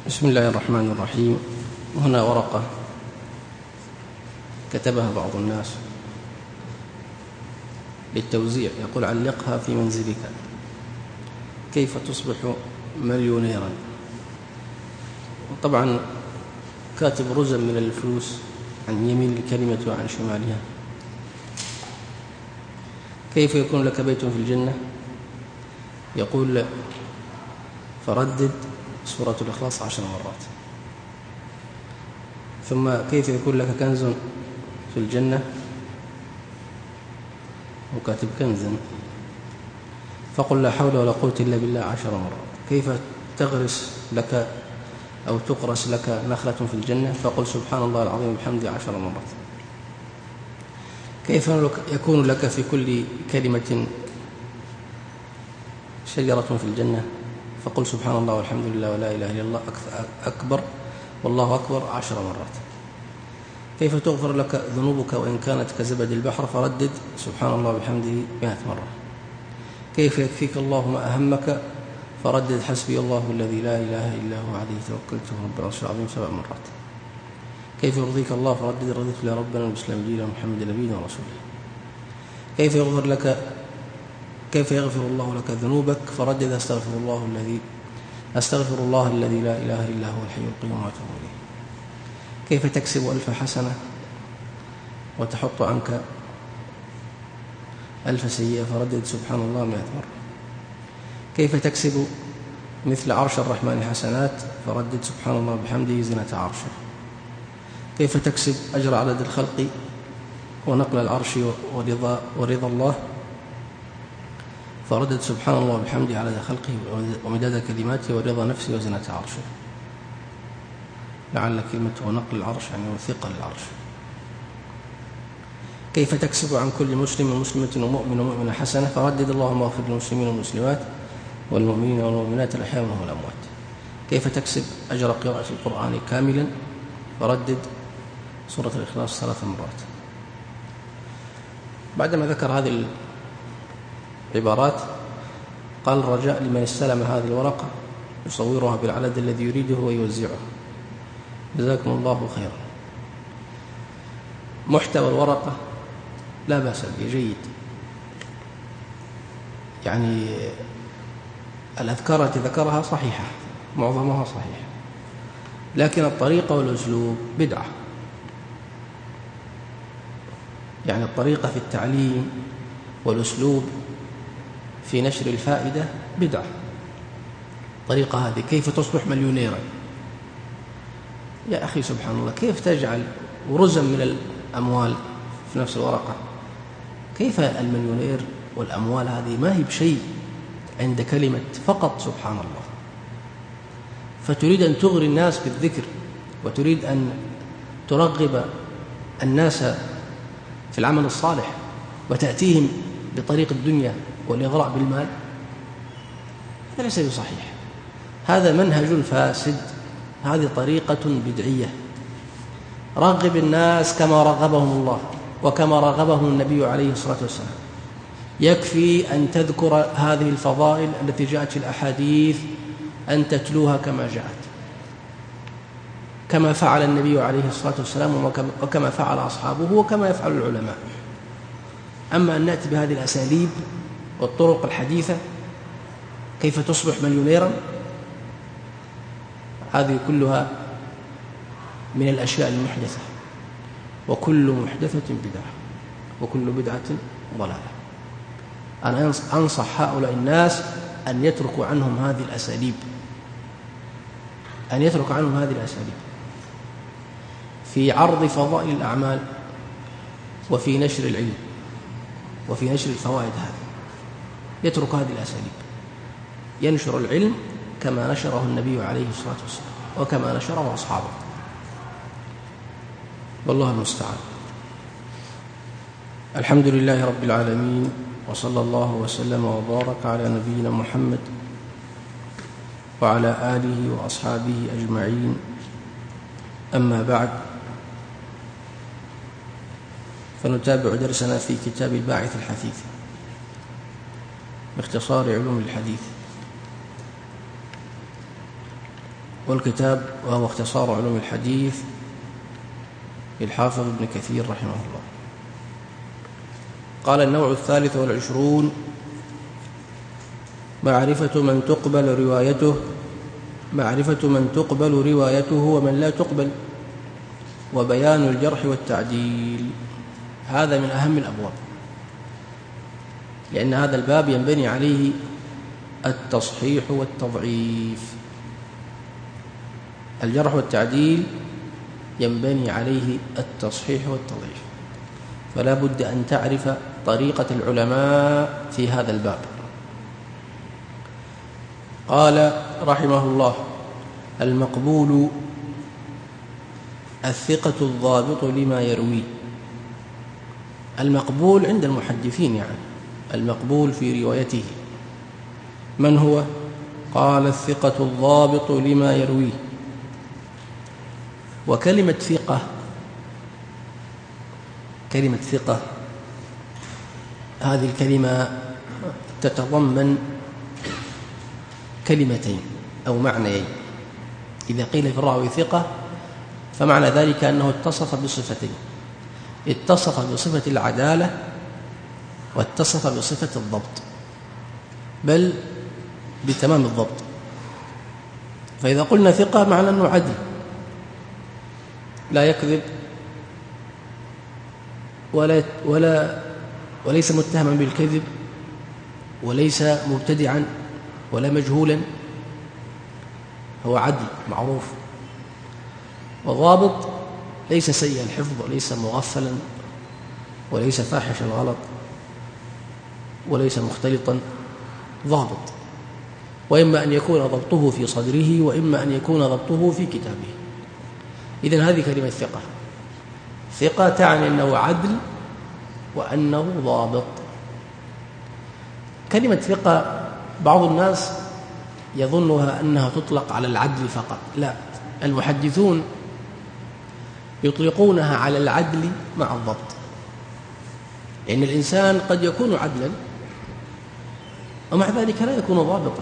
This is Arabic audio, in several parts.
بسم الله الرحمن الرحيم. هنا ورقة كتبها بعض الناس للتوزيع، يقول: علقها في منزلك، كيف تصبح مليونيرا. طبعا كاتب رزم من الفلوس عن يمين الكلمة وعن شمالها. كيف يكون لك بيت في الجنة؟ يقول: فردد سورة الإخلاص 10 مرات. ثم كيف يكون لك كنز في الجنة؟ وكاتب كنزا، فقل لا حول ولا قوة إلا بالله 10 مرات. كيف تغرس لك أو تقرس لك نخلة في الجنة؟ فقل سبحان الله العظيم وبحمده 10 مرات. كيف يكون لك في كل كلمة شجرة في الجنة؟ فقل سبحان الله والحمد لله ولا إله إلا الله أكبر والله أكبر 10 مرات. كيف تغفر لك ذنوبك وإن كانت كزبد البحر؟ فردد سبحان الله وبحمده 100 مرة. كيف يكفيك الله ما أهمك؟ فردد حسبي الله الذي لا إله إلا هو عليه توكلت رب العرش العظيم 7 مرات. كيف يرضيك الله؟ فردد رضيت له ربنا والإسلام دينا محمد نبينا ورسوله. كيف يغفر الله لك ذنوبك؟ فردد أستغفر الله الذي لا إله إلا هو الحي القيوم وأتوب إليه. كيف تكسب 1000 حسنة وتحط عنك 1000 سيئة؟ فردد سبحان الله 100 مرة. كيف تكسب مثل عرش الرحمن حسنات؟ فردد سبحان الله بحمده زنة عرشه. كيف تكسب أجر عدد الخلق ونقل العرش ورضا الله؟ فردد سبحان الله بحمده عدد خلقه ومداد كلماته ورضا نفسه وزنة عرشه. لعل كلمته ونقل العرش يعني وثقل العرش. كيف تكسب عن كل مسلم ومسلمة ومؤمن ومؤمنة حسنة؟ فردد اللهم اغفر للمسلمين والمسلمات والمؤمنين والمؤمنات الأحياء منهم والأموات. كيف تكسب أجر قراءة القرآن كاملا؟ فردد سورة الإخلاص 3 مرات. بعدما ذكر هذه العبارات قال: الرجاء لمن استلم هذه الورقة يصورها بالعدد الذي يريده ويوزعه. جزاكم الله خيرا. محتوى الورقة لا بأس به، جيد، يعني الأذكار التي ذكرها صحيحة، معظمها صحيح، لكن الطريقة والأسلوب بدعة. يعني الطريقة في التعليم والأسلوب في نشر الفائدة بدعة. الطريقة هذه كيف تصبح مليونيرا؟ يا أخي سبحان الله، كيف تجعل رزم من الأموال في نفس الورقة؟ كيف المليونير والأموال هذه ما هي بشيء عند كلمة فقط سبحان الله. فتريد أن تغري الناس بالذكر وتريد أن ترغب الناس في العمل الصالح وتأتيهم بطريق الدنيا والإغراء بالمال. هذا ليس بصحيح، هذا منهج فاسد، هذه طريقة بدعية. رغب الناس كما رغبهم الله وكما رغبهم النبي عليه الصلاة والسلام. يكفي أن تذكر هذه الفضائل التي جاءت في الأحاديث أن تتلوها كما جاءت، كما فعل النبي عليه الصلاة والسلام وكما فعل أصحابه وكما يفعل العلماء. أما أن نأتي بهذه الأساليب والطرق الحديثة كيف تصبح مليونيرا، هذه كلها من الأشياء المحدثة، وكل محدثة بدعة وكل بدعة ضلالة. أنا أنصح هؤلاء الناس أن يتركوا عنهم هذه الأساليب، في عرض فضائل الأعمال وفي نشر العلم وفي نشر الفوائد. هذه يترك هذه الأساليب، ينشر العلم كما نشره النبي عليه الصلاة والسلام وكما نشره أصحابه، والله المستعان. الحمد لله رب العالمين، وصلى الله وسلم وبارك على نبينا محمد وعلى آله وأصحابه أجمعين. أما بعد، فنتابع درسنا في كتاب الباعث الحثيث باختصار علوم الحديث. والكتاب وهو اختصار علوم الحديث للحافظ ابن كثير رحمه الله. قال: النوع 23 معرفة من تقبل روايته ومن لا تقبل، وبيان الجرح والتعديل. هذا من أهم الأبواب، لأن هذا الباب ينبني عليه التصحيح والتضعيف. الجرح والتعديل ينبني عليه التصحيح والتضعيف، فلا بد أن تعرف طريقة العلماء في هذا الباب. قال رحمه الله: المقبول الثقة الضابط لما يرويه. المقبول عند المحدثين، يعني المقبول في روايته من هو؟ قال: الثقة الضابط لما يرويه. وكلمة ثقة هذه الكلمة تتضمن كلمتين أو معنيين. إذا قيل في الراوي ثقة فمعنى ذلك أنه اتصف بصفتين: اتصف بصفة العدالة واتصف بصفة الضبط، بل بتمام الضبط. فإذا قلنا ثقة معنى أنه عدل، لا يكذب وليس متهما بالكذب، وليس مبتدعا ولا مجهولا، هو عدل معروف. وضابط ليس سيء الحفظ، وليس مغفلا، وليس فاحش الغلط، وليس مختلطا، ضابط. وإما أن يكون ضبطه في صدره، وإما أن يكون ضبطه في كتابه. إذن هذه كلمة ثقة. ثقة تعني أنه عدل وأنه ضابط. كلمة ثقة بعض الناس يظنها أنها تطلق على العدل فقط. لا، المحدثون يطلقونها على العدل مع الضبط، لأن الإنسان قد يكون عدلا ومع ذلك لا يكون ضابطا،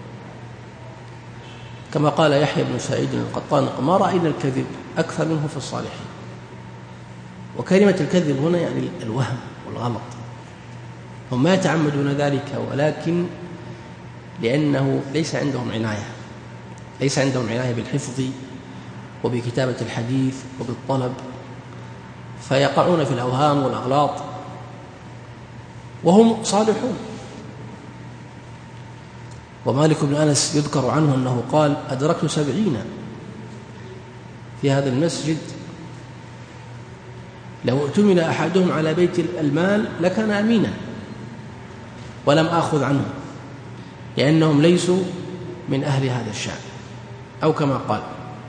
كما قال يحيى بن سعيد القطان: ما رأينا الكذب أكثر منه في الصالحين. وكلمة الكذب هنا يعني الوهم والغلط. هم ما يتعمدون ذلك، ولكن لأنه ليس عندهم عناية بالحفظ وبكتابة الحديث وبالطلب، فيقعون في الأوهام والأغلاط وهم صالحون. ومالك بن أنس يذكر عنه أنه قال: أدركت 70 في هذا المسجد، لو اؤتمن أحدهم على بيت المال لكان أمينا، ولم آخذ عنه لأنهم ليسوا من أهل هذا الشأن، أو كما قال.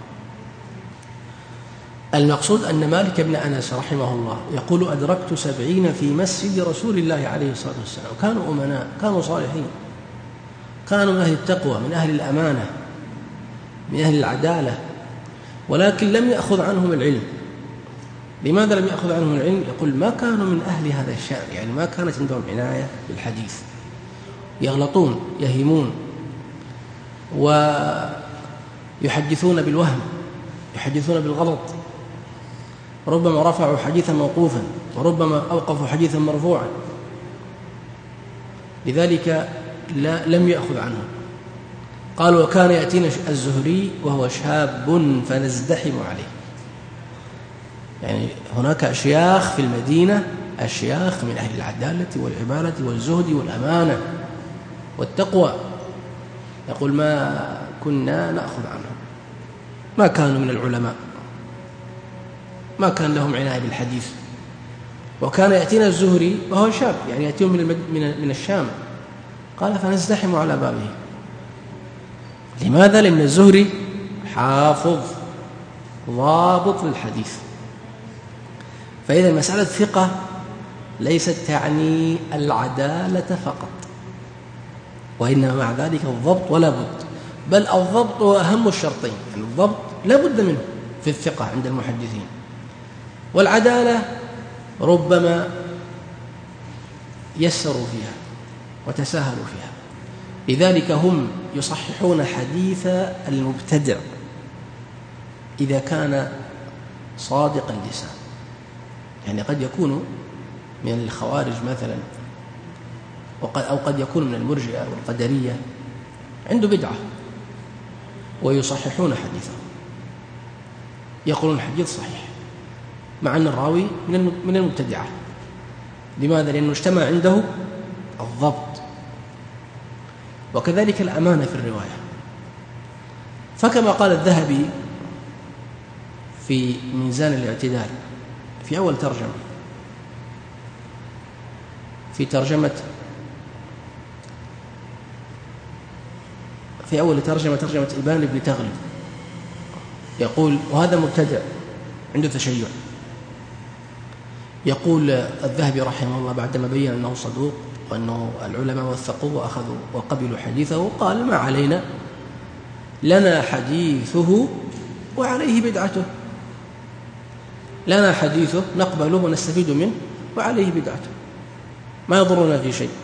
المقصود أن مالك بن أنس رحمه الله يقول: أدركت 70 في مسجد رسول الله عليه الصلاة والسلام، كانوا أمناء، كانوا صالحين، كانوا من أهل التقوى، من أهل الأمانة، من أهل العدالة، ولكن لم يأخذ عنهم العلم. لماذا لم يأخذ عنهم العلم؟ يقول: ما كانوا من أهل هذا الشأن، يعني ما كانت عندهم عناية بالحديث، يغلطون، يهمون، ويحدثون بالوهم، يحدثون بالغلط، ربما رفعوا حديثا موقوفا، وربما أوقفوا حديثا مرفوعا، لذلك لم يأخذ عنه. قال: وكان يأتينا الزهري وهو شاب فنزدحم عليه. يعني هناك أشياخ في المدينة، أشياخ من أهل العدالة والعبادة والزهد والأمانة والتقوى، يقول: ما كنا نأخذ عنهم، ما كانوا من العلماء، ما كان لهم عناية بالحديث. وكان يأتينا الزهري وهو شاب، يعني يأتيهم من الشام. قال: فنزدحم على بابه. لماذا؟ لأن الزهري حافظ ضابط للحديث. فإذا مسألة ثقة ليست تعني العدالة فقط، وإنما مع ذلك الضبط ولا بد، بل الضبط هو أهم الشرطين. يعني الضبط لا بد منه في الثقة عند المحدثين، والعدالة ربما يسروا فيها وتساهلوا فيها، لذلك هم يصححون حديث المبتدع إذا كان صادق اللسان، يعني قد يكون من الخوارج مثلا، أو قد يكون من المرجئة والقدرية عنده بدعة ويصححون حديثه، يقولون الحديث صحيح مع أن الراوي من المبتدعة. لماذا؟ لأنه اجتمع عنده الضبط وكذلك الأمانة في الرواية. فكما قال الذهبي في ميزان الاعتدال في أول ترجمة، في أول ترجمة إبان بن تغلب، يقول وهذا مبتدع عنده تشيع، يقول الذهبي رحمه الله بعدما بين أنه صدوق وأنه العلماء وثقوه وأخذوا وقبلوا حديثه، قال ما علينا، لنا حديثه وعليه بدعته، لنا حديثه نقبله ونستفيد منه وعليه بدعته، ما يضرنا في شيء.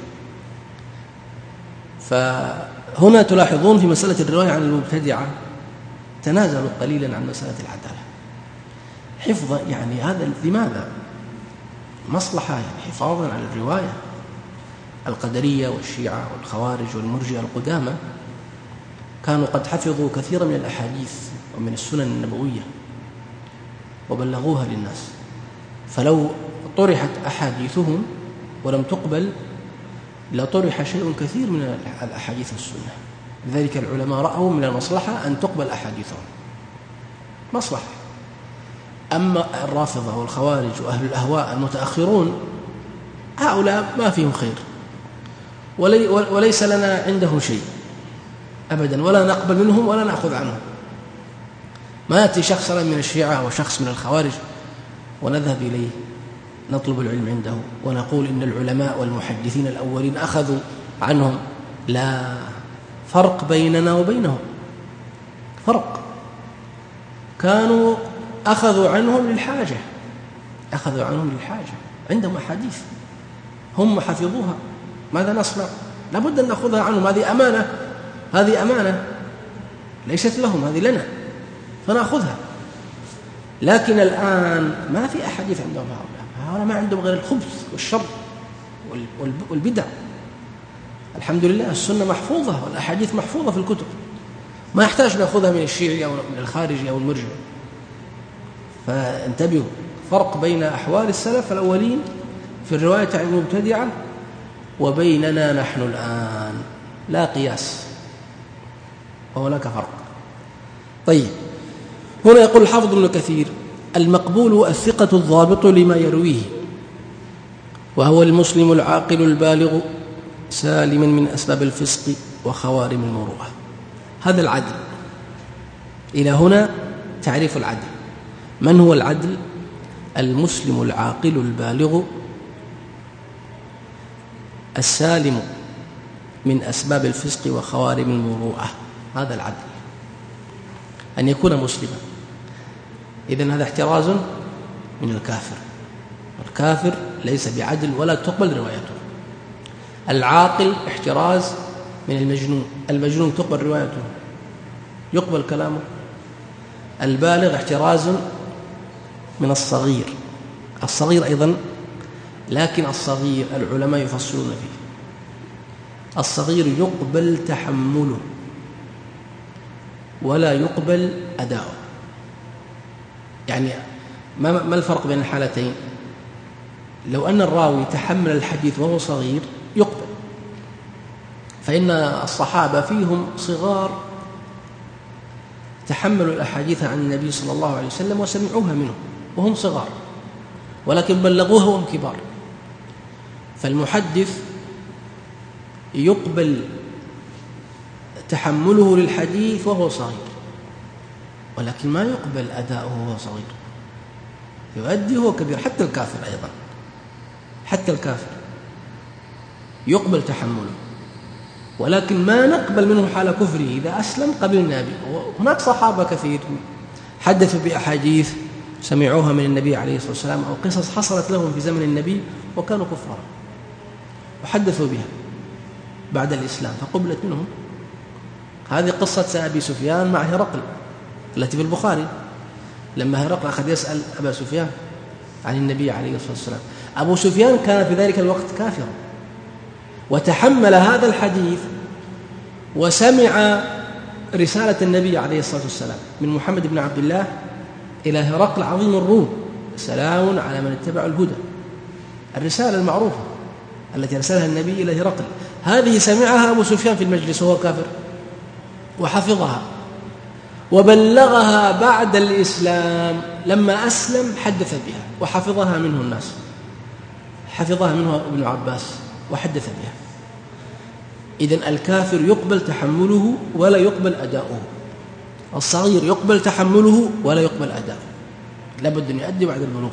فهنا تلاحظون في مسألة الرواية عن المبتدعة تنازلوا قليلا عن مسألة العدالة حفظا، يعني هذا لماذا؟ مصلحة، يعني حفاظا على الرواية. القدرية والشيعة والخوارج والمرجئة القدامى كانوا قد حفظوا كثيرا من الأحاديث ومن السنن النبوية وبلغوها للناس، فلو طرحت أحاديثهم ولم تقبل لطرح شيء كثير من الأحاديث السنة. لذلك العلماء رأوا من المصلحة أن تقبل أحاديثهم، مصلحة. أما الرافضة والخوارج وأهل الأهواء المتأخرون هؤلاء ما فيهم خير وليس لنا عندهم شيء أبدا، ولا نقبل منهم ولا نأخذ عنهم. ما يأتي شخص من الشيعة وشخص من الخوارج ونذهب إليه نطلب العلم عنده ونقول إن العلماء والمحدثين الأولين أخذوا عنهم، لا، فرق بيننا وبينهم، فرق. كانوا أخذوا عنهم للحاجة، عندهم أحاديث هم حفظوها، ماذا نصنع؟ لابد أن نأخذها عنهم، هذه أمانة ليست لهم، هذه لنا فنأخذها. لكن الآن ما في أحاديث عندهم، هؤلاء ما عندهم غير الخبث والشر والبدع. الحمد لله السنة محفوظة والأحاديث محفوظة في الكتب، ما يحتاج نأخذها من الشيعي أو من الخارجي أو المرجع. فانتبهوا، فرق بين أحوال السلف الأولين في الرواية عن المبتدعة وبيننا نحن الآن، لا قياس، وهناك فرق. طيب، هنا يقول الحافظ ابن كثير: المقبول الثقة الضابط لما يرويه، وهو المسلم العاقل البالغ سالم من أسباب الفسق وخوارم المروءة. هذا العدل. إلى هنا تعريف العدل. من هو العدل؟ المسلم العاقل البالغ السالم من أسباب الفسق وخوارم المروءة، هذا العدل، أن يكون مسلما. إذن هذا احتراز من الكافر، والكافر ليس بعدل ولا تقبل روايته. العاقل احتراز من المجنون، المجنون تقبل روايته، يقبل كلامه. البالغ احتراز من الصغير، الصغير أيضا، لكن الصغير العلماء يفصلون فيه. الصغير يقبل تحمله ولا يقبل أداؤه. يعني ما الفرق بين الحالتين؟ لو أن الراوي تحمل الحديث وهو صغير يقبل، فإن الصحابة فيهم صغار تحملوا الأحاديث عن النبي صلى الله عليه وسلم وسمعوها منه وهم صغار، ولكن بلغوها وهم كبار. فالمحدث يقبل تحمله للحديث وهو صغير، ولكن ما يقبل أداؤه وهو صغير، يؤدي وهو كبير. حتى الكافر أيضا، حتى الكافر يقبل تحمله، ولكن ما نقبل منه حال كفره. إذا أسلم قبلنا به. هناك صحابة كثير حدثوا بأحاديث سمعوها من النبي عليه الصلاة والسلام، أو قصص حصلت لهم في زمن النبي وكانوا كفارا، وحدثوا بها بعد الإسلام فقبلت منهم. هذه قصة أبي سفيان مع هرقل التي في البخاري، لما هرقل أخذ يسأل أبا سفيان عن النبي عليه الصلاة والسلام. أبو سفيان كان في ذلك الوقت كافرا، وتحمل هذا الحديث وسمع رسالة النبي عليه الصلاة والسلام من محمد بن عبد الله إلى هرقل عظيم الروم: سلام على من اتبع الهدى. الرسالة المعروفة التي أرسلها النبي إلى هرقل، هذه سمعها أبو سفيان في المجلس وهو كافر، وحفظها وبلغها بعد الإسلام. لما أسلم حدث بها وحفظها منه الناس، حفظها منه ابن عباس وحدث بها. إذن الكافر يقبل تحمله ولا يقبل أداؤه، الصغير يقبل تحمله ولا يقبل أداؤه، لابد أن يؤدي بعد البلوغ.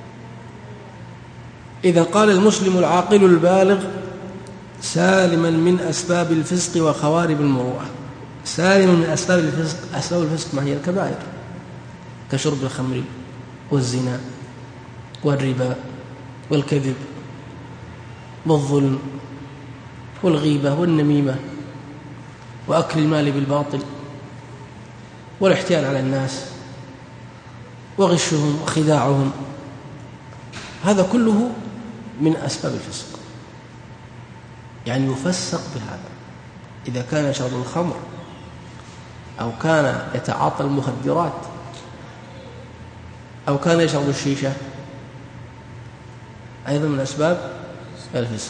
إذا قال المسلم العاقل البالغ سالما من أسباب الفسق وخوارب المروءة. سالما من أسباب الفسق، أسباب الفسق ما هي؟ الكبائر كشرب الخمر والزنا والربا والكذب والظلم والغيبة والنميمة وأكل المال بالباطل والاحتيال على الناس وغشهم وخداعهم، هذا كله من أسباب الفسق، يعني يفسق بهذا. إذا كان يشرب الخمر أو كان يتعاطى المخدرات أو كان يشرب الشيشة، أيضا من أسباب الفسق.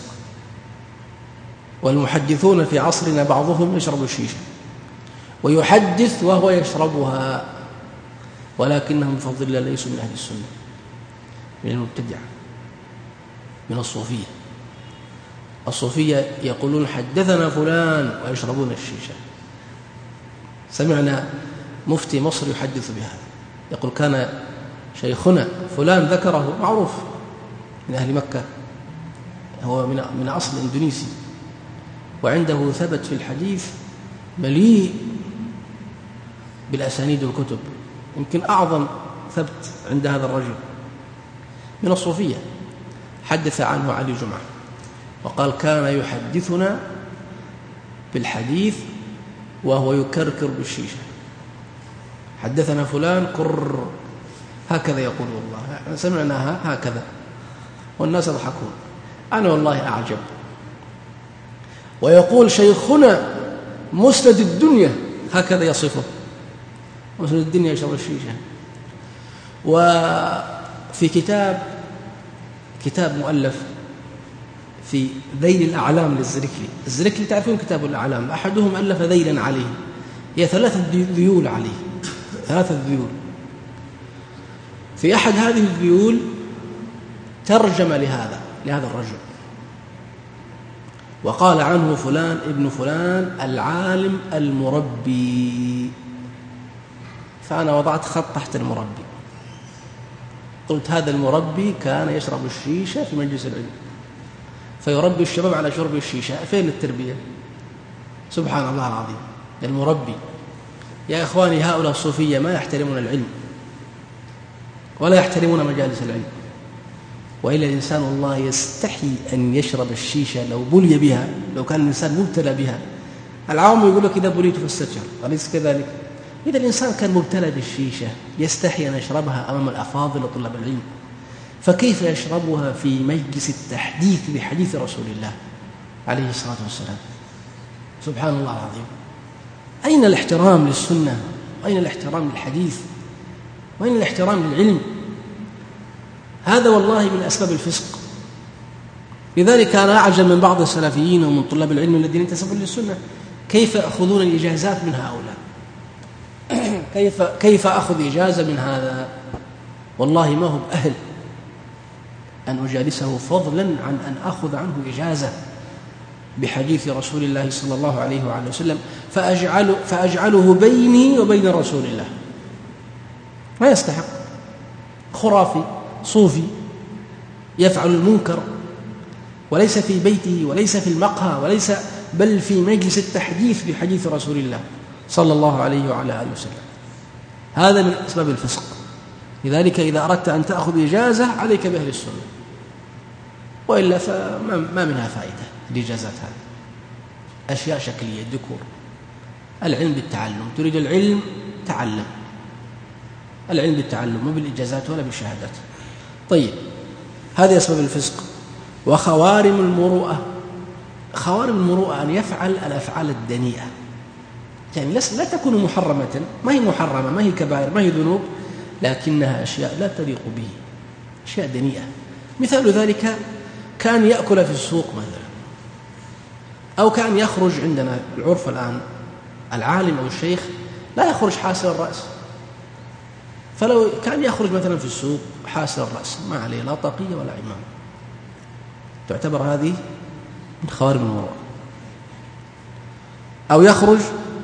والمحدثون في عصرنا بعضهم يشرب الشيشة ويحدث وهو يشربها، ولكنهم بفضل الله ليسوا من أهل السنة، من المبتدعة، من الصوفية. الصوفية يقولون حدثنا فلان ويشربون الشيشة. سمعنا مفتي مصر يحدث بهذا، يقول كان شيخنا فلان ذكره، معروف من أهل مكة، هو من أصل إندونيسي، وعنده ثبت في الحديث مليء بالأسانيد والكتب، يمكن أعظم ثبت عند هذا الرجل من الصوفية. حدث عنه علي جمعة وقال كان يحدثنا بالحديث وهو يكركر بالشيشة. حدثنا فلان كر، هكذا يقول والله سمعناها هكذا والناس يضحكون، أنا والله أعجب. ويقول شيخنا مسند الدنيا، هكذا يصفه، مسند الدنيا يشرب الشيشة. وفي كتاب مؤلف في ذيل الأعلام للزركلي، الزركلي تعرفون كتاب الأعلام، أحدهم ألف ذيلا عليه، هي 3 ذيول عليه، 3 ذيول. في أحد هذه الذيول ترجم لهذا الرجل وقال عنه فلان ابن فلان العالم المربي، فأنا وضعت خط تحت المربي، قلت هذا المربي كان يشرب الشيشة في مجلس العلم فيربي الشباب على شرب الشيشة. فين التربية؟ سبحان الله العظيم. المربي يا إخواني، هؤلاء الصوفية ما يحترمون العلم ولا يحترمون مجالس العلم، وإلا الإنسان والله يستحي أن يشرب الشيشة لو بلي بها، لو كان الإنسان مبتلى بها. العوام يقول لك إذا بليت فاستجر، أليس كذلك؟ إذا الإنسان كان مبتلى بالشيشة يستحي أن يشربها أمام الأفاضل وطلاب العلم، فكيف يشربها في مجلس التحديث بحديث رسول الله عليه الصلاة والسلام؟ سبحان الله العظيم. أين الاحترام للسنة؟ وأين الاحترام للحديث؟ وأين الاحترام للعلم؟ هذا والله من أسباب الفسق. لذلك أنا أعجب من بعض السلفيين ومن طلاب العلم الذين ينتسبون للسنة كيف يأخذون الإجازات من هؤلاء. كيف أخذ إجازة من هذا؟ والله ما هو أهل أن أجالسه، فضلا عن أن أخذ عنه إجازة بحديث رسول الله صلى الله عليه وعلى وسلم فأجعله بيني وبين رسول الله. ما يستحق. خرافي صوفي يفعل المنكر وليس في بيته وليس في المقهى وليس بل في مجلس التحديث بحديث رسول الله صلى الله عليه وعلى آله وسلم. هذا من أسباب الفسق. لذلك إذا أردت أن تأخذ إجازة عليك بأهل السنة، وإلا فما منها فائدة. الإجازات هذه أشياء شكلية، ديكور. العلم بالتعلم، تريد العلم تعلم، العلم بالتعلم مو بالإجازات ولا بالشهادات. طيب، هذه أسباب الفسق. وخوارم المروءة، خوارم المروءة أن يفعل الأفعال الدنيئة، يعني لا تكون محرمة، ما هي محرمة، ما هي كبائر، ما هي ذنوب، لكنها أشياء لا تليق به، أشياء دنيئة. مثال ذلك كان يأكل في السوق مثلا، أو كان يخرج، عندنا العرف الآن العالم أو الشيخ لا يخرج حاسر الرأس، فلو كان يخرج مثلا في السوق حاسر الرأس ما عليه لا طاقية ولا عمامة، تعتبر هذه من خوارم المروءة. أو يخرج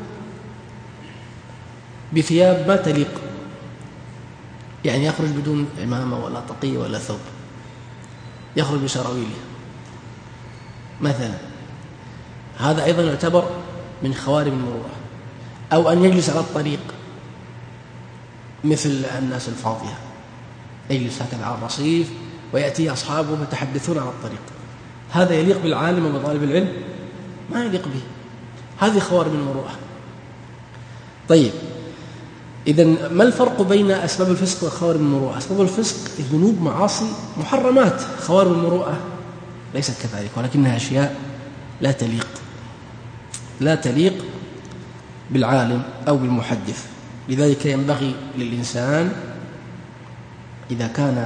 بثياب ما تليق، يعني يخرج بدون عمامة ولا طاقية ولا ثوب، يخرج بسراويله مثلا، هذا أيضا يعتبر من خوارم المروءة. أو أن يجلس على الطريق مثل الناس الفاضية، يجلس هكذا على الرصيف ويأتي أصحابه يتحدثون على الطريق، هذا يليق بالعالم وبطالب العلم؟ ما يليق به، هذه خوارم المروءة. طيب، إذن ما الفرق بين أسباب الفسق وخوارم المروءة؟ أسباب الفسق ذنوب، معاصي، محرمات. خوارم المروءة ليست كذلك، ولكنها أشياء لا تليق بالعالم أو بالمحدث. لذلك ينبغي للإنسان إذا كان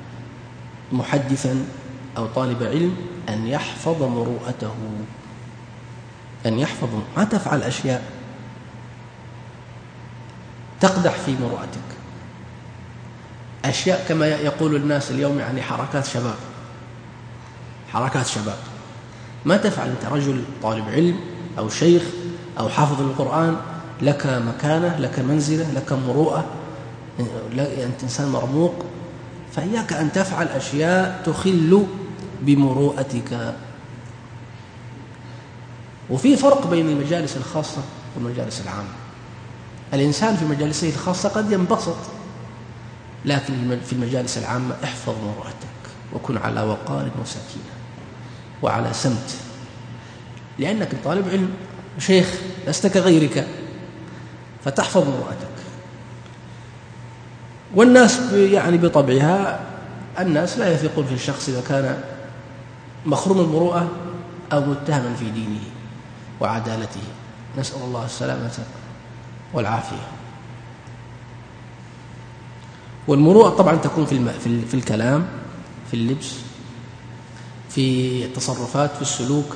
محدثا أو طالب علم أن يحفظ مروءته، أن يحفظ، ما تفعل أشياء تقدح في مروءتك، أشياء كما يقول الناس اليوم يعني حركات شباب، ما تفعل. أنت رجل طالب علم أو شيخ أو حافظ القرآن، لك مكانة، لك منزلة، لك مروءة، أنت إنسان مرموق، فإياك أن تفعل أشياء تخل بمروءتك. وفي فرق بين المجالس الخاصة والمجالس العامة. الإنسان في مجالسه الخاصة قد ينبسط، لكن في المجالس العامة احفظ مروءتك وكن على وقار وسكينة وعلى سمت، لأنك طالب علم شيخ لست كغيرك، فتحفظ مروءتك. والناس يعني بطبعها الناس لا يثقون في الشخص إذا كان مخروم المروءة أو متهما في دينه وعدالته، نسأل الله السلامة والعافية. والمروءة طبعا تكون في الكلام، في اللبس، في التصرفات، في السلوك،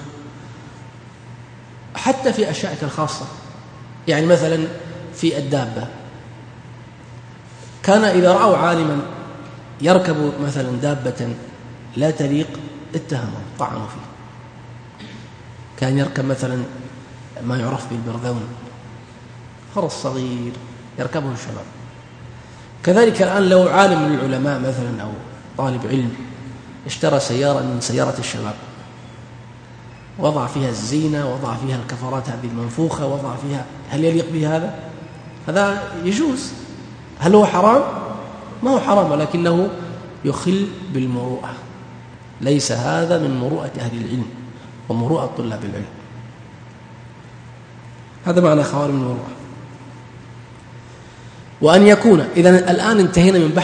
حتى في أشيائك الخاصة. يعني مثلا في الدابة، كان إذا رأوا عالما يركب مثلا دابة لا تليق اتهموا، طعنوا فيه. كان يركب مثلا ما يعرف بالبرذون، فرس صغير يركبه الشباب. كذلك الآن لو عالم من العلماء مثلا أو طالب علم اشترى سيارة من سيارة الشباب، وضع فيها الزينة، وضع فيها الكفرات هذه المنفوخة، وضع فيها، هل يليق به هذا؟ هذا يجوز. هل هو حرام؟ ما هو حرام، ولكنه يخل بالمروءة. ليس هذا من مروءة أهل العلم ومروءة طلاب العلم. هذا معنى خوارم المروءة. وأن يكون، إذن الآن انتهينا من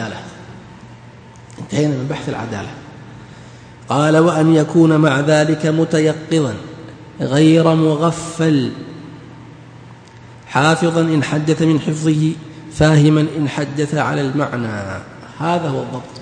بحث العدالة. قال: وأن يكون مع ذلك متيقظا غير مغفل، حافظا إن حدث من حفظه، فاهما إن حدث على المعنى. هذا هو الضبط.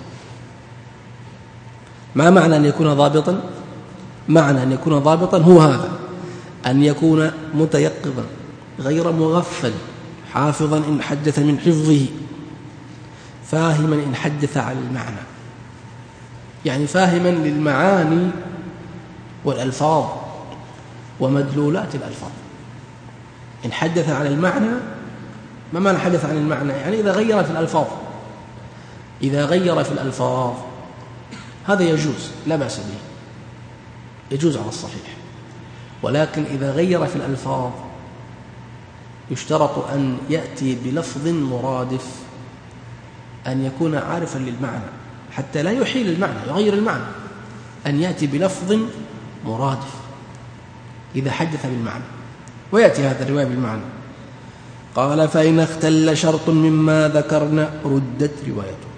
ما معنى أن يكون ضابطا؟ معنى أن يكون ضابطا هو هذا: أن يكون متيقظا غير مغفل، حافظا إن حدث من حفظه، فاهما إن حدث على المعنى. يعني فاهما للمعاني والألفاظ ومدلولات الألفاظ. إن حدث عن المعنى، ما معنى حدث عن المعنى؟ يعني إذا غير في الألفاظ هذا يجوز، لا بأس به، يجوز على الصحيح. ولكن إذا غير في الألفاظ يشترط أن يأتي بلفظ مرادف، أن يكون عارفا للمعنى حتى لا يحيل المعنى، يغير المعنى، أن يأتي بلفظ مرادف إذا حدث بالمعنى، ويأتي هذا الرواية بالمعنى. قال فإن اختل شرط مما ذكرنا ردت روايته.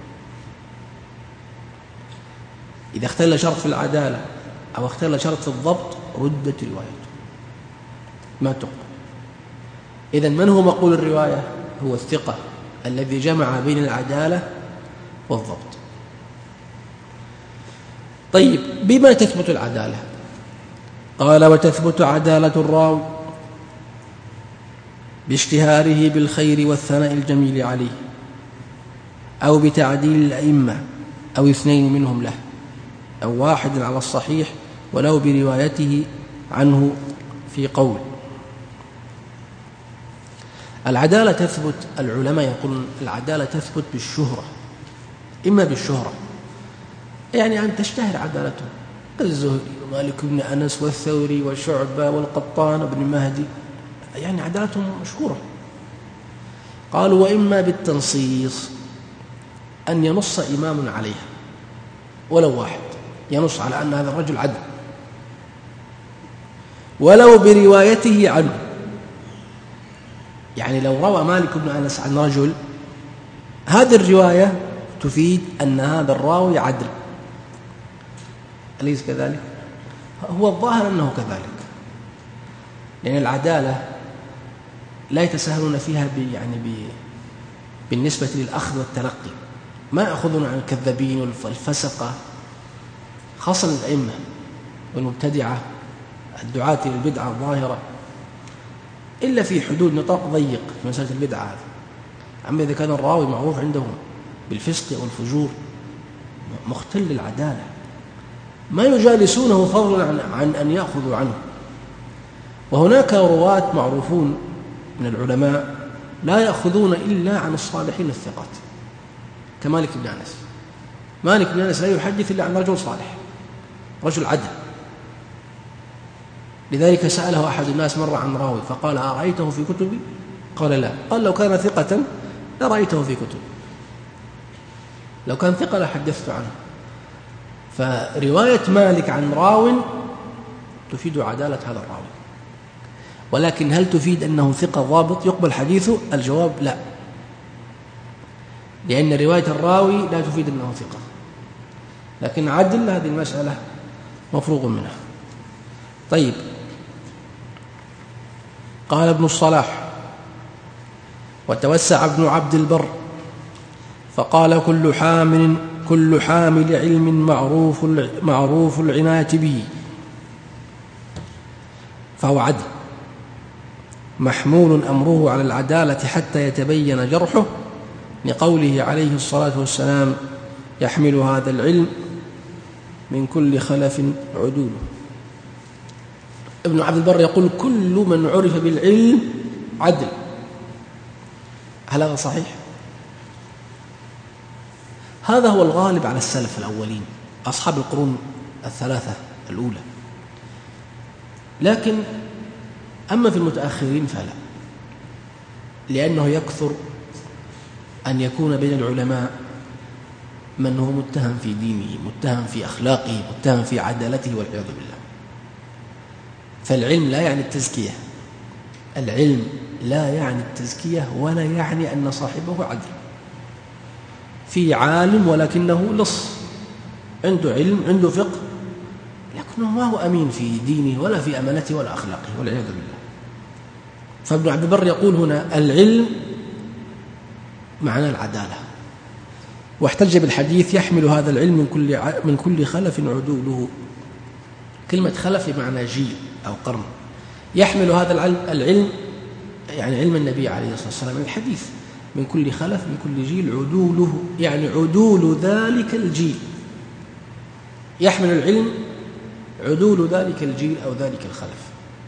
إذا اختل شرط في العدالة أو اختل شرط في الضبط ردت روايته ما تقبل. إذن من هو مقبول الرواية؟ هو الثقة الذي جمع بين العدالة والضبط. طيب بما تثبت العدالة؟ قال وتثبت عدالة الراوي باشتهاره بالخير والثناء الجميل عليه، أو بتعديل الأئمة أو اثنين منهم له، أو واحد على الصحيح ولو بروايته عنه في قول. العدالة تثبت، العلماء يقولون العدالة تثبت بالشهرة، إما بالشهرة يعني أن تشتهر عدالته، الزهري ومالك بن أنس والثوري وشعبة والقطان بن مهدي، يعني عدالتهم مشهورة. قالوا وإما بالتنصيص، أن ينص إمام عليها ولو واحد، ينص على أن هذا الرجل عدل ولو بروايته عنه. يعني لو روى مالك بن أنس عن رجل، هذه الرواية تفيد أن هذا الراوي عدل، أليس كذلك؟ هو الظاهر أنه كذلك، لأن العدالة لا يتساهلون فيها بالنسبة للأخذ والتلقي، ما يأخذون عن الكذابين والفسقة، خاصة الأئمة والمبتدعة الدعاة إلى البدعة الظاهرة، إلا في حدود نطاق ضيق في مسألة البدعة هذه. أما إذا كان الراوي معروف عندهم بالفسق والفجور مختل العدالة، ما يجالسونه فضلا عن أن يأخذوا عنه. وهناك رواة معروفون من العلماء لا يأخذون إلا عن الصالحين الثقات كمالك بن أنس. مالك بن أنس لا يحدث إلا عن رجل صالح، رجل عدل. لذلك سأله أحد الناس مرة عن راوي فقال أرأيته في كتبي؟ قال لا. قال لو كان ثقة لرأيته في كتبي، لو كان ثقة لحدثت عنه. فرواية مالك عن راو تفيد عدالة هذا الراوي، ولكن هل تفيد أنه ثقة ضابط يقبل حديثه؟ الجواب لا، لأن رواية الراوي لا تفيد أنه ثقة، لكن عدل هذه المسألة مفروغ منها. طيب، قال ابن الصلاح وتوسع ابن عبد البر فقال كل حامل علم معروف العناية به فهو عدل محمول أمره على العدالة حتى يتبين جرحه، لقوله عليه الصلاة والسلام يحمل هذا العلم من كل خلف عدوله. ابن عبد البر يقول كل من عرف بالعلم عدل. هل هذا صحيح؟ هذا هو الغالب على السلف الأولين أصحاب القرون الثلاثة الأولى، لكن أما في المتأخرين فلا، لأنه يكثر أن يكون بين العلماء من هو متهم في دينه، متهم في أخلاقه، متهم في عدالته والعياذ بالله. فالعلم لا يعني التزكية، العلم لا يعني التزكية ولا يعني أن صاحبه عدل. في عالم ولكنه لص، عنده علم عنده فقه لكنه ما هو أمين في دينه ولا في أمانته ولا أخلاقه والعياذ بالله. فابن عبد البر يقول هنا العلم معنى العدالة، واحتج بالحديث يحمل هذا العلم من كل خلف عدوله. كلمة خلف بمعنى جيل أو قرن. يحمل هذا العلم يعني علم النبي عليه الصلاة والسلام، الحديث من كل خلف من كل جيل عدوله، يعني عدول ذلك الجيل. يحمل العلم عدول ذلك الجيل أو ذلك الخلف.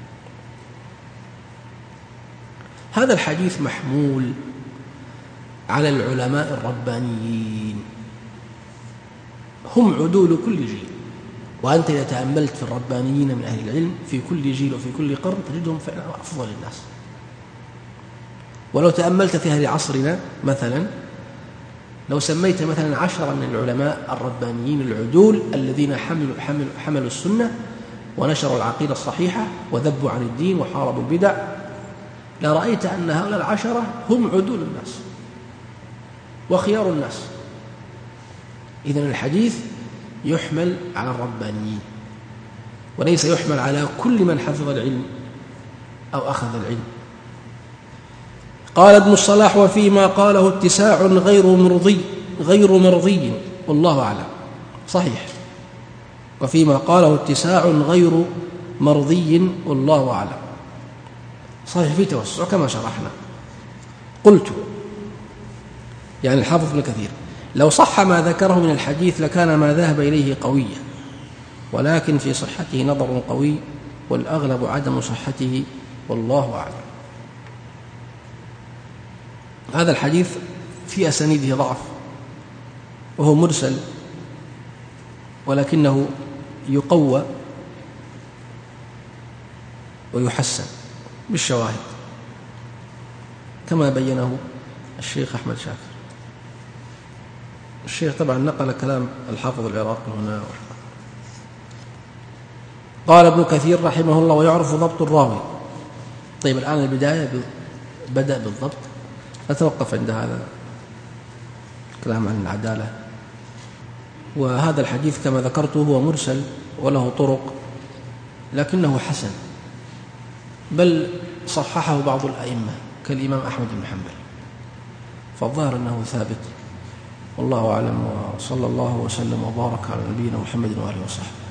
هذا الحديث محمول على العلماء الربانيين، هم عدول كل جيل. وأنت إذا تأملت في الربانيين من أهل العلم في كل جيل وفي كل قرن تجدهم فعلا أفضل الناس. ولو تأملت في أهل عصرنا مثلا، لو سميت مثلا 10 من العلماء الربانيين العدول الذين حملوا السنة ونشروا العقيدة الصحيحة وذبوا عن الدين وحاربوا البدع، لرأيت أن هؤلاء العشرة هم عدول الناس وخيار الناس. إذن الحديث يحمل على الربانيين وليس يحمل على كل من حفظ العلم أو أخذ العلم. قال ابن الصلاح: وفيما قاله اتساع غير مرضي والله أعلم. صحيح، وفيما قاله اتساع غير مرضي والله أعلم، صحيح، في توسع كما شرحنا. قلت يعني الحافظ ابن كثير: لو صح ما ذكره من الحديث لكان ما ذهب إليه قويا، ولكن في صحته نظر قوي والأغلب عدم صحته والله أعلم. هذا الحديث في أسانيده ضعف وهو مرسل، ولكنه يقوى ويحسن بالشواهد كما بينه الشيخ أحمد شاكر. الشيخ طبعا نقل كلام الحافظ العراقي هنا. قال ابن كثير رحمه الله: ويعرف ضبط الراوي. طيب، الآن البداية بدأ بالضبط، نتوقف عند هذا الكلام عن العدالة. وهذا الحديث كما ذكرته هو مرسل وله طرق، لكنه حسن، بل صححه بعض الأئمة كالإمام أحمد بن حنبل، فالظاهر أنه ثابت، والله أعلم. وصلى الله وسلم وبارك على نبينا محمد وآله وصحبه.